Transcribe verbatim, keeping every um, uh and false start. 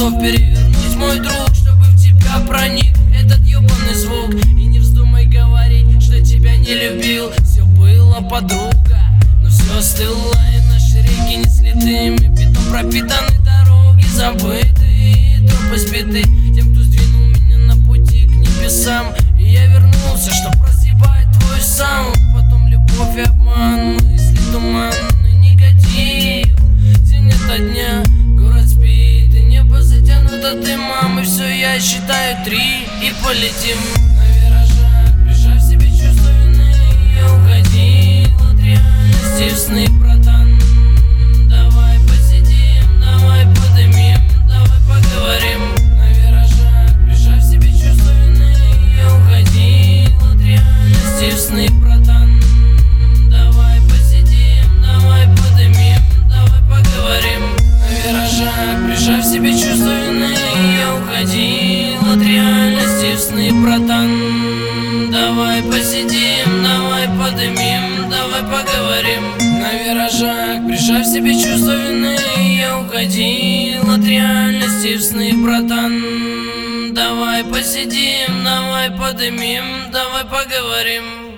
готов перевернуть, мой друг, чтобы в тебя проник этот ебаный звук. И не вздумай говорить, что тебя не любил. Все было, подруга, но все остыло, и наши реки несли дым, и бетон пропитаны дороги забытые, трупы сбиты тем, кто сдвинул меня на пути к небесам. И я вернулся, чтоб прозябать твой саунд. Потом любовь и обман, мысли туманный негатив. День ото дня, город спит, и небо затянуто дымом. И все, я считаю три и полетим на виражах, прижав в себе чувство вины. Я уходил от реальности в сны, братан. Давай посидим, давай подымем, давай поговорим на виражах, прижав в себе чувство вины. Я уходил от реальности в сны, братан. Давай посидим, давай подымем, давай поговорим на виражах, прижав в себе чувство вины. Я уходил от реальности в сны, братан. Давай посидим, давай подымем, давай поговорим на виражах, прижав в себе чувство вины. Я уходил от реальности в сны, братан. Давай посидим, давай подымем, давай поговорим.